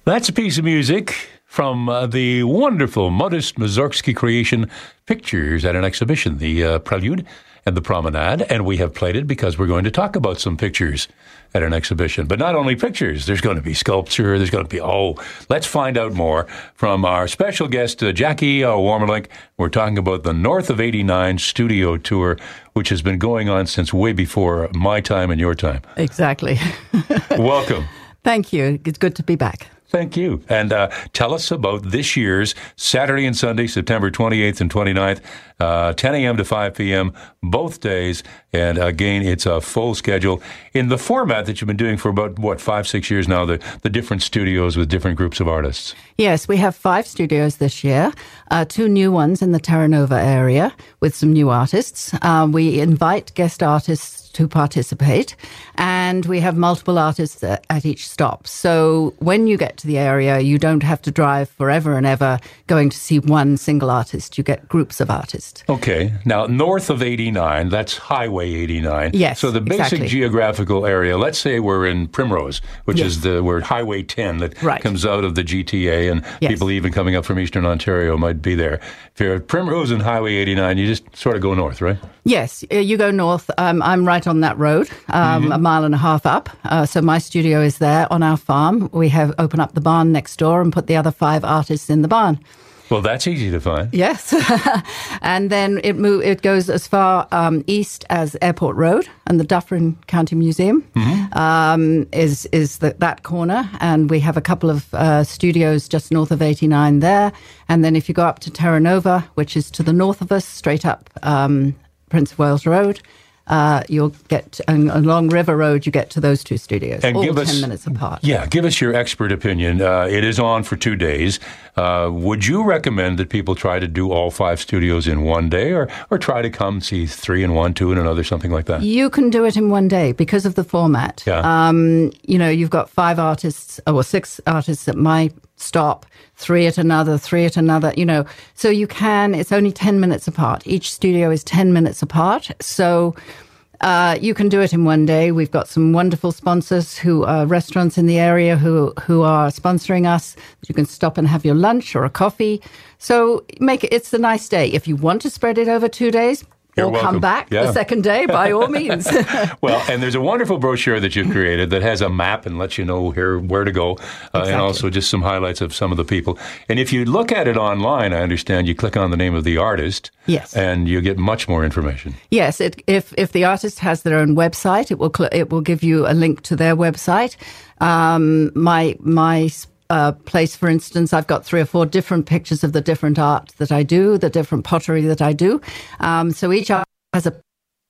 That's a piece of music from the wonderful Modest Mussorgsky creation Pictures at an Exhibition, the Prelude and the Promenade. And we have played it because we're going to talk about some pictures at an exhibition. But not only pictures, there's going to be sculpture, there's going to be, let's find out more from our special guest, Jackie Warmerling. We're talking about the North of 89 studio tour, which has been going on since way before my time and your time. Exactly. Welcome. Thank you. It's good to be back. Thank you. And tell us about this year's Saturday and Sunday, September 28th and 29th, 10 a.m. to 5 p.m., both days. And again, it's a full schedule in the format that you've been doing for about, 5-6 years now, the different studios with different groups of artists. Yes, we have 5 studios this year, 2 new ones in the Terra Nova area with some new artists. We invite guest artists to participate, and we have multiple artists at each stop. So when you get to the area, you don't have to drive forever and ever going to see one single artist. You get groups of artists. Okay. Now, north of 89, that's Highway 89. Yes, so the basic geographical area, let's say we're in Primrose, which is where Highway 10 that comes out of the GTA, and people even coming up from Eastern Ontario might be there. If you're at Primrose and Highway 89, you just sort of go north, right? Yes, you go north. I'm right on that road, a mile and a half up. So my studio is there on our farm. We have open up the barn next door and put the other 5 artists in the barn. Well, that's easy to find. Yes. And then it goes as far east as Airport Road, and the Dufferin County Museum is that corner. And we have a couple of studios just north of 89 there. And then if you go up to Terra Nova, which is to the north of us, straight up Prince of Wales Road, you'll get along River Road. You get to those 2 studios, and all 10 minutes apart. Yeah, give us your expert opinion. It is on for 2 days. Would you recommend that people try to do all 5 studios in one day, or try to come see 3 in one, 2 in another, something like that? You can do it in one day because of the format. Yeah. You've got 5 artists or 6 artists at my stop, 3 at another, 3 at another, so you can, it's only 10 minutes apart. Each studio is 10 minutes apart. So you can do it in one day. We've got some wonderful sponsors who are restaurants in the area who are sponsoring us. You can stop and have your lunch or a coffee. So it's a nice day. If you want to spread it over 2 days, you're welcome. Come back the second day, by all means. Well, and there's a wonderful brochure that you've created that has a map and lets you know where to go, and also just some highlights of some of the people. And if you look at it online, I understand you click on the name of the artist, and you get much more information. Yes, if the artist has their own website, it will give you a link to their website. My place, for instance, I've got 3 or 4 different pictures of the different art that I do, the different pottery that I do. So each art has a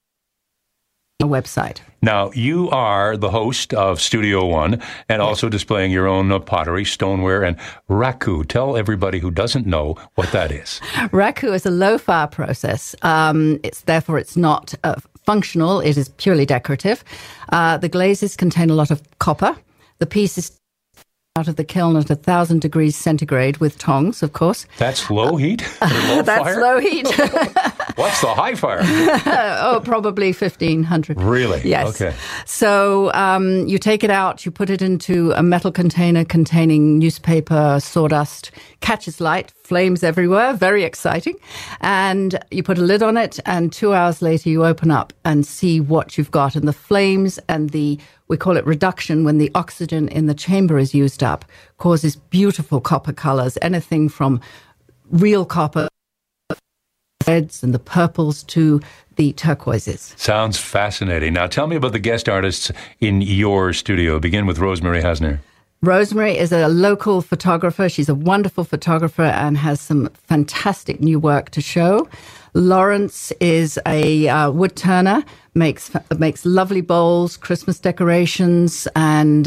website. Now, you are the host of Studio One and also displaying your own pottery, stoneware, and raku. Tell everybody who doesn't know what that is. Raku is a low-fire process. It's not functional. It is purely decorative. The glazes contain a lot of copper. The piece is out of the kiln at 1,000 degrees centigrade with tongs, of course. That's low heat? Low That's fire? low heat. What's the high fire? Probably 1,500. Really? Yes. Okay. So you take it out, you put it into a metal container containing newspaper, sawdust, catches light, flames everywhere, very exciting. And you put a lid on it, and 2 hours later you open up and see what you've got. And the flames and we call it reduction, when the oxygen in the chamber is used up, causes beautiful copper colors, anything from real copper, reds and the purples to the turquoises. Sounds fascinating. Now tell me about the guest artists in your studio. Begin with Rosemary Hasner. Rosemary is a local photographer. She's a wonderful photographer and has some fantastic new work to show. Lawrence is a wood turner, makes lovely bowls, Christmas decorations, and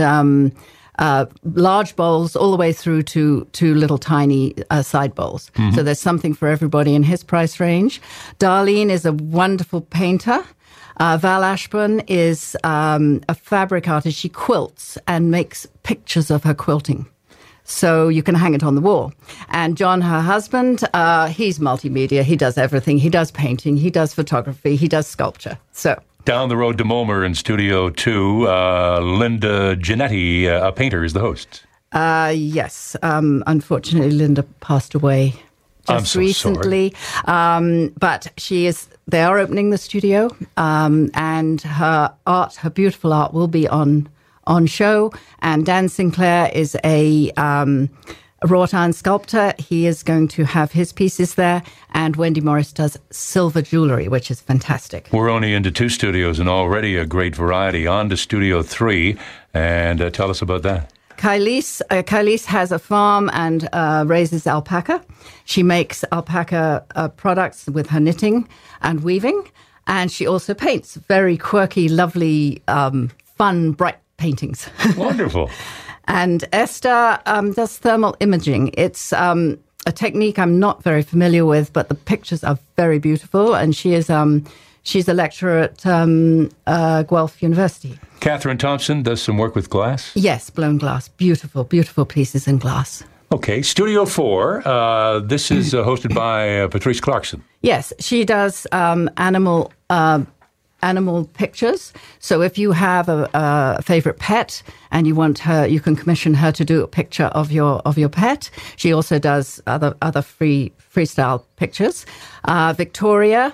large bowls all the way through to little tiny side bowls. Mm-hmm. So there's something for everybody in his price range. Darlene is a wonderful painter. Val Ashburn is a fabric artist. She quilts and makes pictures of her quilting. So you can hang it on the wall. And John, her husband, he's multimedia. He does everything. He does painting. He does photography. He does sculpture. So down the road to Mulmer in Studio 2, Linda Giannetti, a painter, is the host. Yes. Unfortunately, Linda passed away I'm so recently. But they are opening the studio, and her beautiful art will be on show. And Dan Sinclair is a wrought iron sculptor. He is going to have his pieces there. And Wendy Morris does silver jewelry, which is fantastic. We're only into 2 studios and already a great variety. On to Studio 3. And tell us about that. Kylise has a farm and raises alpaca. She makes alpaca products with her knitting and weaving. And she also paints very quirky, lovely, fun, bright paintings. Wonderful. And Esther does thermal imaging. It's a technique I'm not very familiar with, but the pictures are very beautiful. And she's a lecturer at Guelph University. Catherine Thompson does some work with glass? Yes, blown glass. Beautiful, beautiful pieces in glass. Okay, Studio 4. This is hosted by Patrice Clarkson. Yes, she does animal pictures. So if you have a favorite pet and you want her, you can commission her to do a picture of your pet. She also does other freestyle pictures. Victoria,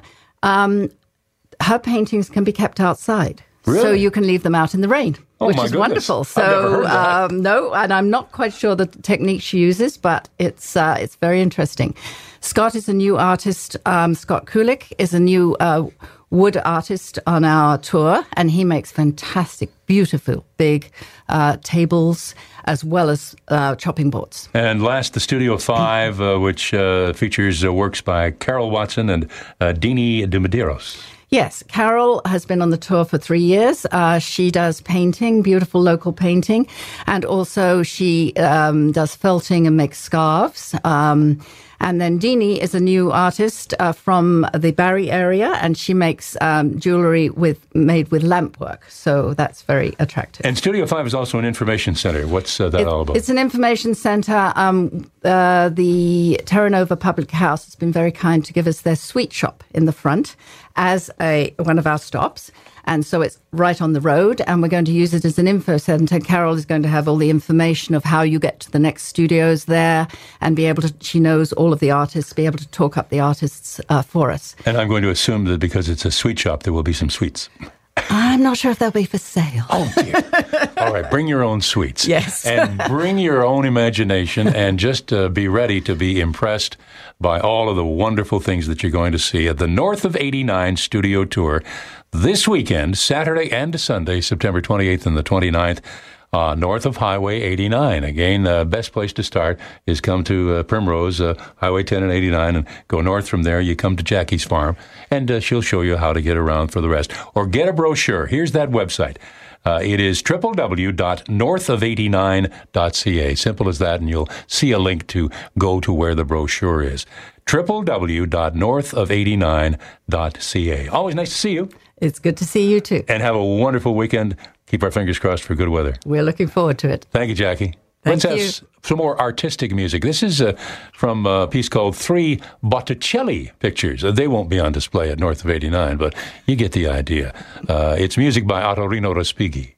her paintings can be kept outside. Really? So you can leave them out in the rain, which is wonderful. So I've never heard that. no, and I'm not quite sure the technique she uses, but it's very interesting. Scott is a new artist. Scott Kulik is a new wood artist on our tour, and he makes fantastic, beautiful, big tables as well as chopping boards. And last, the Studio 5, which features works by Carol Watson and Dini de Medeiros. Yes, Carol has been on the tour for 3 years. She does painting, beautiful local painting, and also she does felting and makes scarves. And then Dini is a new artist from the Barrie area, and she makes jewelry made with lamp work. So that's very attractive. And Studio 5 is also an information center. What's that all about? It's an information center. The Terra Nova Public House has been very kind to give us their sweet shop in the front as one of our stops. And so it's right on the road, and we're going to use it as an info center. Carol is going to have all the information of how you get to the next studios there and she knows all of the artists, be able to talk up the artists for us. And I'm going to assume that because it's a sweet shop, there will be some sweets. I'm not sure if they'll be for sale. Oh, dear. All right, bring your own sweets. Yes. And bring your own imagination and just be ready to be impressed by all of the wonderful things that you're going to see at the North of 89 Studio Tour this weekend, Saturday and Sunday, September 28th and the 29th. North of Highway 89. Again, the best place to start is come to Primrose, Highway 10 and 89, and go north from there. You come to Jackie's farm, and she'll show you how to get around for the rest. Or get a brochure. Here's that website. It is www.northof89.ca. Simple as that, and you'll see a link to go to where the brochure is. www.northof89.ca. Always nice to see you. It's good to see you too. And have a wonderful weekend. Keep our fingers crossed for good weather. We're looking forward to it. Thank you, Jackie. Thank you. Let's have some more artistic music. This is from a piece called 3 Botticelli Pictures. They won't be on display at North of 89, but you get the idea. It's music by Ottorino Respighi.